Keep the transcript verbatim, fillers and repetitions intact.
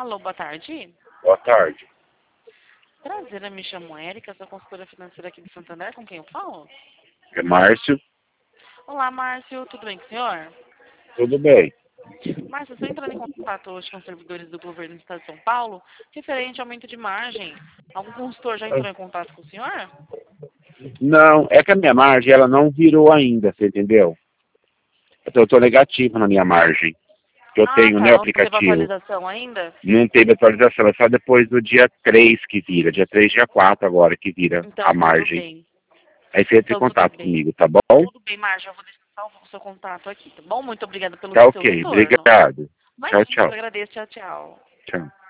Alô, boa tarde. Boa tarde. Prazer, eu me chamo Érica, sou consultora financeira aqui de Santander, com quem eu falo? É Márcio. Olá, Márcio, tudo bem com o senhor? Tudo bem. Márcio, estou entrando em contato hoje com os servidores do governo do estado de São Paulo, referente ao aumento de margem. Algum consultor já entrou em contato com o senhor? Não, é que a minha margem ela não virou ainda, você entendeu? Eu estou negativo na minha margem. Que eu Ah, tenho, tá, né, o não teve aplicativo. atualização ainda? Não teve atualização, é só depois do dia três que vira. Dia três, dia quatro agora que vira a Então, tudo margem. bem. Aí você entra em Então, tudo contato bem. comigo, tá bom? Tudo bem, Márcio, eu vou deixar salvo o seu contato aqui, tá bom? Muito obrigada pelo Tá seu ok, retorno. obrigado. Tchau, Imagina, eu tchau. agradeço. Tchau, tchau. Tchau.